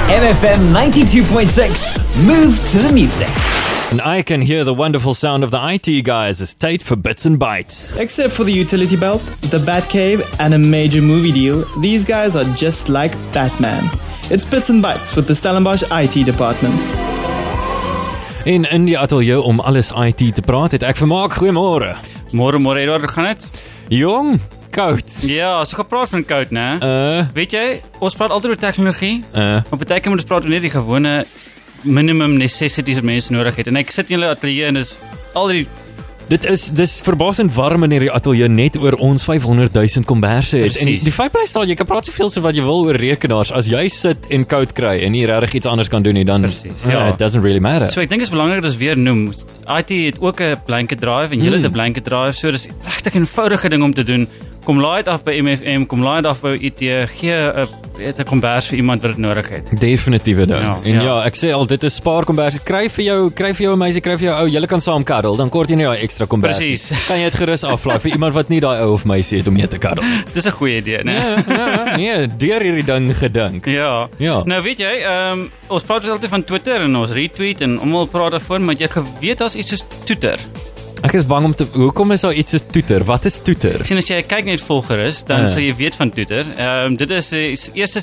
MFM 92.6. Move to the music. And I can hear the wonderful sound of the IT guys. It's Tate for Bits and Bytes. Except for the utility belt, the Batcave, and a major movie deal, these guys are just like Batman. It's Bits and Bytes with the Stellenbosch IT department. In die atelier om alles IT te praat, het ek vermaak. Goeiemôre. Môre Edward, hoe gaan dit? Jong, koud. Ja, so gepraat van koud, né? Weet jy, ons praat altyd oor tegnologie, maar baie keer moet ons praat oor net die gewone minimum necessities wat mense nodig het. En ek sit in julle atelier en dis al die Dis verbasend warm in hierdie atelier net oor ons 500,000 komberse het. Precies. En die feit bly staan, jy kan praat soveel so wat jy wil oor rekenaars. As jy sit en koud kry en nie regtig iets anders kan doen nie, dan Precies, ja. it doesn't really matter. So ek dink dit is belangrik dat ons weer noem. IT het ook 'n blanket drive en julle het 'n blanket drive, so dis regtig 'n eenvoudige ding om te doen. Kom laai dit af by MFM, kom laai dit af by IT, gee 'n kombers vir iemand wat dit nodig het. Definitiewe ding. Ja, En ja. ja, ek sê al, dit is spaar kombers. Kry vir jou 'n meisie, kry vir jou ou, julle kan saam cuddle, dan kort jy nie daai ekstra kombers. Precies. Kan jy dit gerus aflaai vir iemand wat nie daai ou of meisie het om mee te cuddle. Dis 'n goeie idee, né? Nee, deur hierdie ding gedink. Ja. Ja. Nou weet jy, ons praat altyd van Twitter en ons retweet en almal praat daarvan, maar jy het geweet daar's iets soos Twitter. Ek is bang om te hoekom is daar iets soos Twitter? Wat is Twitter? Ek sien as jy kyk net volger is, dan sal jy weet van Twitter. Dit is die eerste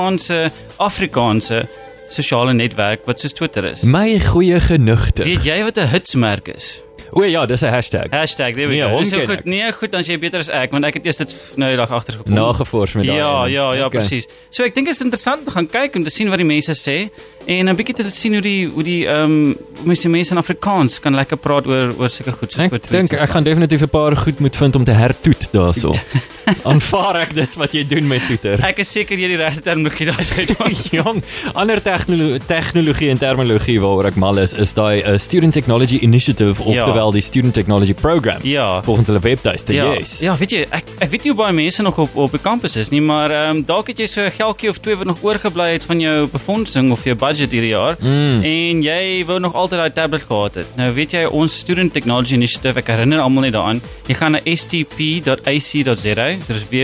Afrikaanse sosiale netwerk wat soos Twitter is. My goeie genigte. Weet jy wat 'n hitsmerk is? O ja, dis 'n hashtag. Hashtag, there we Nee, go. hom Dis so ken goed. ek. Nee, goed, dan is jy beter as ek, want ek het eers dit nou die dag agtergekom. Nagevors met daai. Ja, Okay. presies. So ek dink dit is interessant om te gaan kyk om te sien wat die mense sê en 'n bietjie te sien hoe die mense in Afrikaans kan lekker praat oor sulke goed soos Ek dink ek gaan definitief 'n paar goed moet vind om te hertoet daarso. Aanvaar ek dis wat jy doen met Twitter. Ek is seker jy die regte terminologie daar uit. Jong, ander tegnologie en terminologie waaroor ek mal is daai Student Technology Initiative, oftewel die Student Technology Program. Ja. Volgens hulle webtuiste, Ja, yes. ja, weet jy, ek weet nie hoe baie mense nog op die campus is nie, maar dalk het jy so 'n geldjie of twee wat nog oorgebly het van jou befondsing of jou budget hierdie jaar en jy wou nog altyd daai tablet gehad het. Nou weet jy, ons Student Technology Initiative, ek herinner almal net daaraan, jy gaan na stp.ac.za, so dis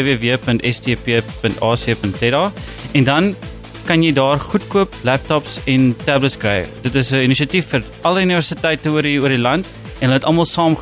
www.stp.ac.za en dan kan jy daar goedkoop laptops en tablets kry. Dit is 'n inisiatief vir alle universiteite oor die land en hulle het almal saam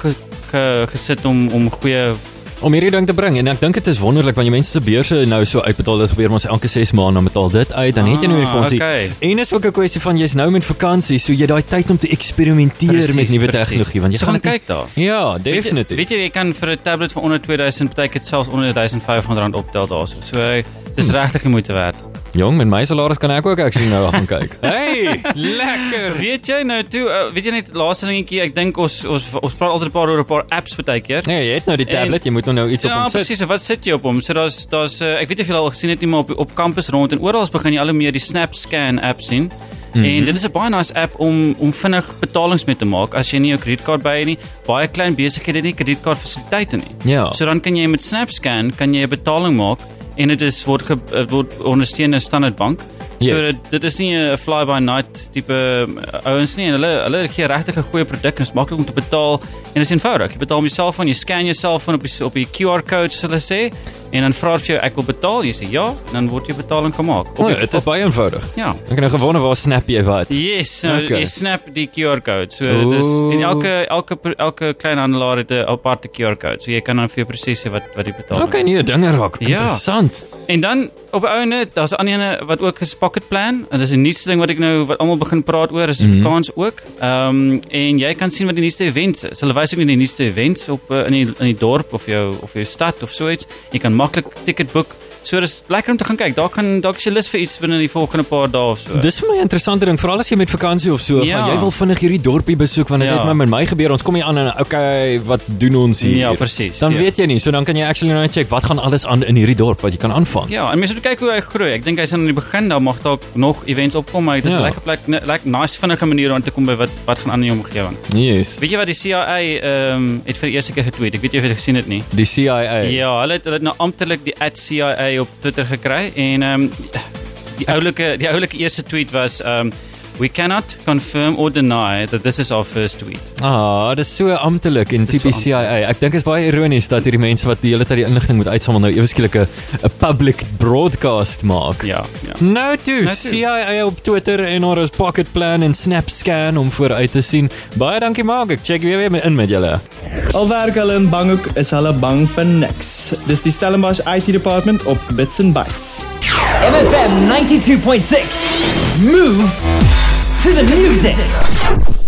gesit om goeie Om hierdie ding te bring en ek dink dit is wonderlik want jy mense se beurse nou so uitbetaal, dit gebeur ons elke 6 maande dan betaal dit uit, dan het jy nou die fondsie. Okay. En is ook 'n kwessie van jy's nou met vakansie, so jy daai tyd om te eksperimenteer met nuwe tegnologie want jy so gaan kyk daar. Ja, definitief. Weet jy kan vir 'n tablet van onder 2000 partykeer selfs onder R1,500 optel daarso. So dis regtig die moeite werd. Jong, met my salaris kan ek ook actually nou gaan kyk. Hey, lekker. Weet jy nou toe, weet jy net laaste dingetjie, ek dink ons praat altyd oor 'n paar apps partykeer. Nee, jy het nou die tablet, jy moet nou iets op hom sit. Ja, presies. Wat sit jy op hom? So daar's ek weet nie of julle al gesien het nie, maar op campus rond en oral begin jy al meer die SnapScan app sien. En dit is 'n baie nice app om vinnig betalings mee te maak as jy nie jou kredietkaart by het nie. Baie klein besighede het nie kredietkaart fasiliteite nie. Ja. So dan kan jy met SnapScan 'n betaling maak en dit is word ondersteun deur Standard Bank. Yes. So dit is nie 'n fly by night tipe ouens nie en hulle gee regtig 'n goeie produk en is maklik om te betaal en dit is eenvoudig. Jy betaal met jou selfoon, jy scan jou selfoon op die QR code soos hulle sê en dan vra dit vir jou ek wil betaal, jy sê ja en dan word jy betaling gemaak. Dit is baie eenvoudig. Ja. Ek het nou gewonder waar snap jy wat. Yes, Okay. jy snap die QR code. So dit is en elke klein handelaar het 'n aparte QR code. So jy kan dan vir jou presies sê wat die betaling Okay, nie dinge raak. Ja. Interessant. En dan op 'n ouene, daar's 'n ander ene wat ook is Pocket Plan. En dis 'n nuutste ding wat almal begin praat oor, is Afrikaans ook. En jy kan sien wat die nuutste events is. Hulle wys ook nie die nuutste events op in die dorp of jou stad of so iets. Jy kan maklik ticket boek. So dis lekker om te gaan kyk. Dalk is jy lus vir iets binne die volgende paar dae of so. Dis vir my 'n interessante ding, veral as jy met vakansie of so, Ja. gaan jy wil vinnig hierdie dorpie besoek want dit Ja. het met my gebeur. Ons kom hier aan en okay, wat doen ons hier? Ja, presies, Dan ja. weet jy nie, so dan kan jy actually nou check wat gaan alles aan in hierdie dorp wat jy kan aanvang. Ja, en mense moet kyk hoe hy groei. Ek dink hy's aan die begin, daar mag dalk nog events opkom, maar dit is 'n lekker plek, nice vinnige manier om te kom by wat gaan aan in die omgewing. Yes. Weet jy wat die CIA het vir die eerste keer getweet? Ek weet jy of jy dit gesien het nie. Die CIA. Ja, hulle het nou amptelik die @CIA op Twitter gekry en die oulike eerste tweet was We cannot confirm or deny that this is our first tweet. Dis so amptelik en tipies CIA. Ek dink is baie ironies dat hierdie mense wat die hele tyd die inligting moet uitsamel nou ewe skielik 'n public broadcast maak. Ja. Nou toe, CIA op Twitter en ons is Pocket Plan en SnapScan om vooruit te sien. Baie dankie Mark, ek check weer in met julle. Al werk hulle in Bangkok, is hulle bang vir niks. Dis die Stellenbosch IT Department op Bits and Bytes. MFM 92.6. Move to the music.